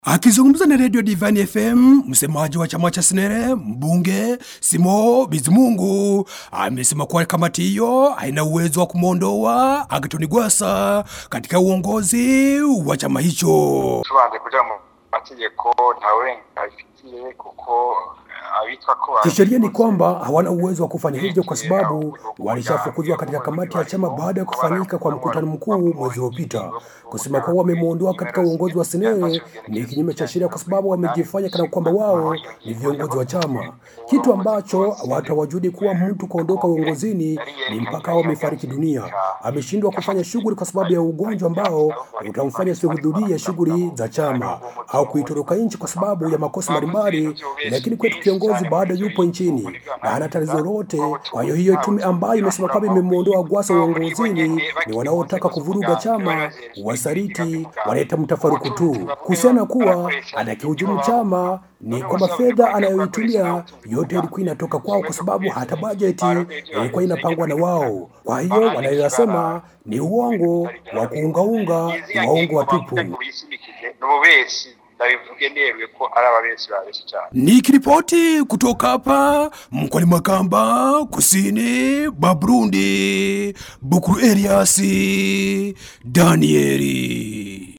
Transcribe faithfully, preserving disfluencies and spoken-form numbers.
Akizungumza na Radio Divine F M, msemaji wa chama cha Senere, mbunge Simo Bizimungu, amesema kuwa kamati hiyo haina uwezo wa kumondoa Agathon Rwasa katika uongozi wa chama hicho. Tubanze kuja mu mategeko ntawe afitiye kuko kisheria ni kwamba hawana uwezo wa kufanya hivyo kwa sababu walishafukuzwa katika kamati ya chama baada ya kufanyika kwa mkutano mkuu mwezi uliopita. Kusema kwa wamemuondoa katika uongozi wa Senere ni kinyume cha sheria kwa sababu wamejifanya kana kwamba wao ni viongozi wa chama. Kitu ambacho watu hawajui kuwa mtu kuondoka uongozini ni mpaka wamefariki dunia. Ameshindwa kufanya shughuli kwa sababu ya ugonjwa ambao utamfanya asihudhurie shughuli za chama au kuitoroka nchi kwa sababu ya makosa mbalimbali, lakini kwetu kiongozi bado yupo nchini na hana tatizo lolote. Kwa hiyo hiyo tume ambayo imesema kwamba imemuondoa Rwasa uongozini ni wanaotaka kuvuruga chama, wasariti, waleta mtafaruku tu. Kuhusiana kuwa anakihujumu chama ni kwamba fedha anayoitumia yote ilikuwa inatoka kwao kwa sababu hata bajeti ilikuwa inapangwa na wao. Kwa hiyo wanayosema ni uongo wa kuungaunga, ni uongo wa tupu. Nikiripoti kutoka hapa mkoani Makamba, kusini mwa Burundi, Bukuru Elias Danieli.